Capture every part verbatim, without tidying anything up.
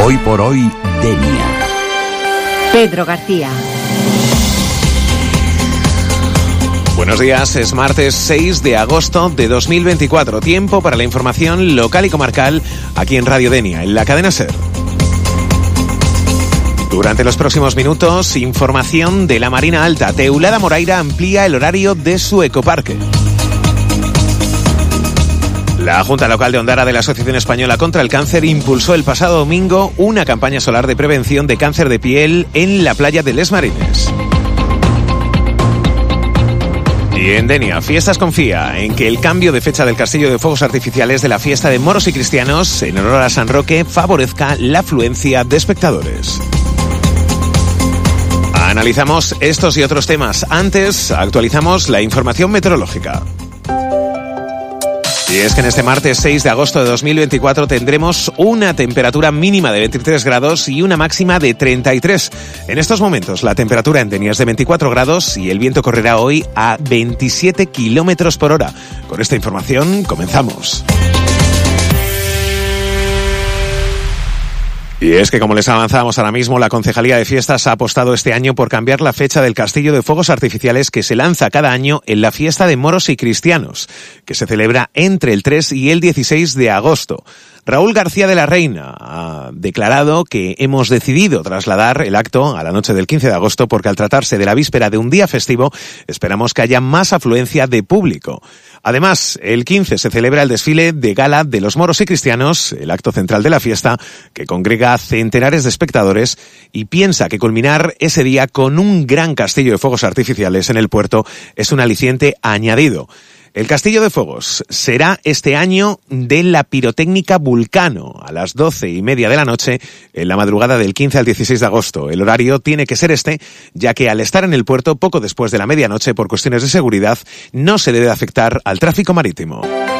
Hoy por hoy, Denia. Pedro García. Buenos días, es martes seis de agosto de dos mil veinticuatro. Tiempo para la información local y comarcal aquí en Radio Denia, en la cadena SER. Durante los próximos minutos, información de la Marina Alta. Teulada Moraira amplía el horario de su ecoparque. La Junta Local de Ondara de la Asociación Española contra el Cáncer impulsó el pasado domingo una campaña solar de prevención de cáncer de piel en la playa de Les Marines. Y en Denia, Fiestas confía en que el cambio de fecha del castillo de fuegos artificiales de la fiesta de moros y cristianos en honor a San Roque favorezca la afluencia de espectadores. Analizamos estos y otros temas. Antes, actualizamos la información meteorológica. Y es que en este martes seis de agosto de dos mil veinticuatro tendremos una temperatura mínima de veintitrés grados y una máxima de treinta y tres. En estos momentos la temperatura en Denia es de veinticuatro grados y el viento correrá hoy a veintisiete kilómetros por hora. Con esta información comenzamos. Y es que, como les avanzábamos ahora mismo, la Concejalía de Fiestas ha apostado este año por cambiar la fecha del castillo de fuegos artificiales que se lanza cada año en la fiesta de moros y cristianos, que se celebra entre el tres y el dieciséis de agosto. Raúl García de la Reina ha declarado que hemos decidido trasladar el acto a la noche del quince de agosto porque al tratarse de la víspera de un día festivo esperamos que haya más afluencia de público. Además, el quince se celebra el desfile de gala de los moros y cristianos, el acto central de la fiesta, que congrega a centenares de espectadores y piensa que culminar ese día con un gran castillo de fuegos artificiales en el puerto es un aliciente añadido. El Castillo de Fuegos será este año de la pirotécnica Vulcano a las doce y media de la noche en la madrugada del quince al dieciséis de agosto. El horario tiene que ser este, ya que al estar en el puerto poco después de la medianoche por cuestiones de seguridad no se debe afectar al tráfico marítimo.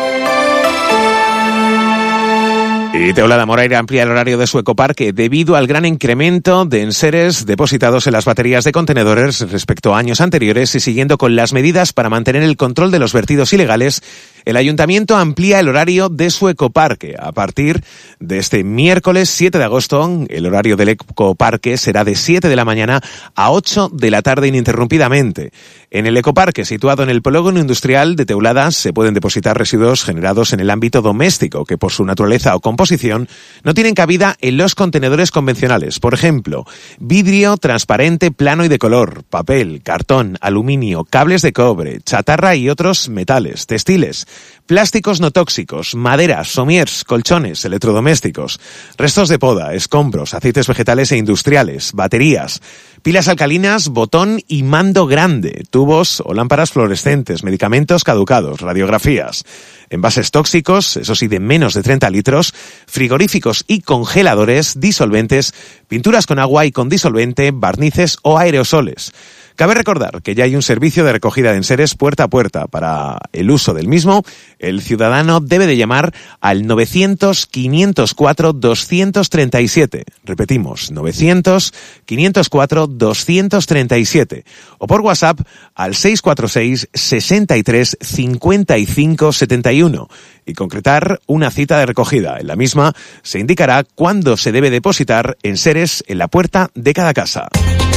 Y Teulada Moraira amplía el horario de su ecoparque debido al gran incremento de enseres depositados en las baterías de contenedores respecto a años anteriores y siguiendo con las medidas para mantener el control de los vertidos ilegales. El Ayuntamiento amplía el horario de su ecoparque. A partir de este miércoles siete de agosto, el horario del ecoparque será de siete de la mañana a ocho de la tarde ininterrumpidamente. En el ecoparque, situado en el polígono industrial de Teulada, se pueden depositar residuos generados en el ámbito doméstico, que por su naturaleza o composición no tienen cabida en los contenedores convencionales. Por ejemplo, vidrio transparente, plano y de color, papel, cartón, aluminio, cables de cobre, chatarra y otros metales, textiles, plásticos no tóxicos, maderas, somiers, colchones, electrodomésticos, restos de poda, escombros, aceites vegetales e industriales, baterías, pilas alcalinas, botón y mando grande, tubos o lámparas fluorescentes, medicamentos caducados, radiografías, envases tóxicos, eso sí de menos de treinta litros, frigoríficos y congeladores, disolventes, pinturas con agua y con disolvente, barnices o aerosoles. Cabe recordar que ya hay un servicio de recogida de enseres puerta a puerta. Para el uso del mismo, el ciudadano debe de llamar al novecientos, quinientos cuatro, doscientos treinta y siete. Repetimos, novecientos, quinientos cuatro, doscientos treinta y siete. O por WhatsApp al seis cuatro seis, sesenta y tres, cincuenta y cinco, setenta y uno. Y concretar una cita de recogida. En la misma se indicará cuándo se debe depositar enseres en la puerta de cada casa.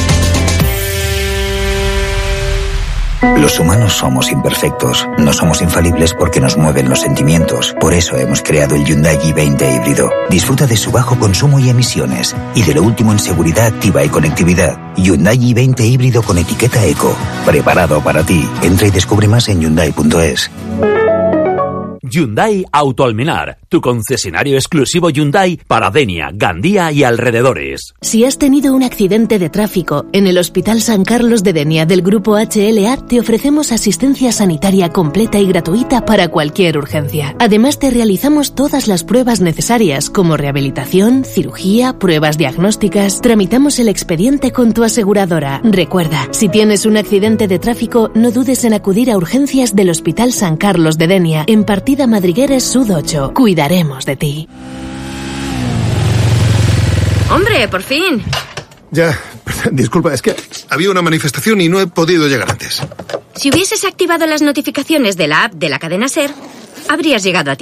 Los humanos somos imperfectos, no somos infalibles porque nos mueven los sentimientos. Por eso hemos creado el Hyundai i veinte híbrido. Disfruta de su bajo consumo y emisiones y de lo último en seguridad activa y conectividad. Hyundai i veinte híbrido con etiqueta eco. Preparado para ti. Entra y descubre más en hyundai punto es. Hyundai Auto Almenar, tu concesionario exclusivo Hyundai para Denia, Gandía y alrededores. Si has tenido un accidente de tráfico, en el Hospital San Carlos de Denia del Grupo H L A te ofrecemos asistencia sanitaria completa y gratuita para cualquier urgencia. Además te realizamos todas las pruebas necesarias como rehabilitación, cirugía, pruebas diagnósticas. Tramitamos el expediente con tu aseguradora. Recuerda, si tienes un accidente de tráfico, no dudes en acudir a urgencias del Hospital San Carlos de Denia, en partida Madrigueres Sud ocho. Cuidaremos de ti. ¡Hombre, por fin! Ya, disculpa, es que había una manifestación y no he podido llegar antes. Si hubieses activado las notificaciones de la app de la cadena SER, habrías llegado a ti.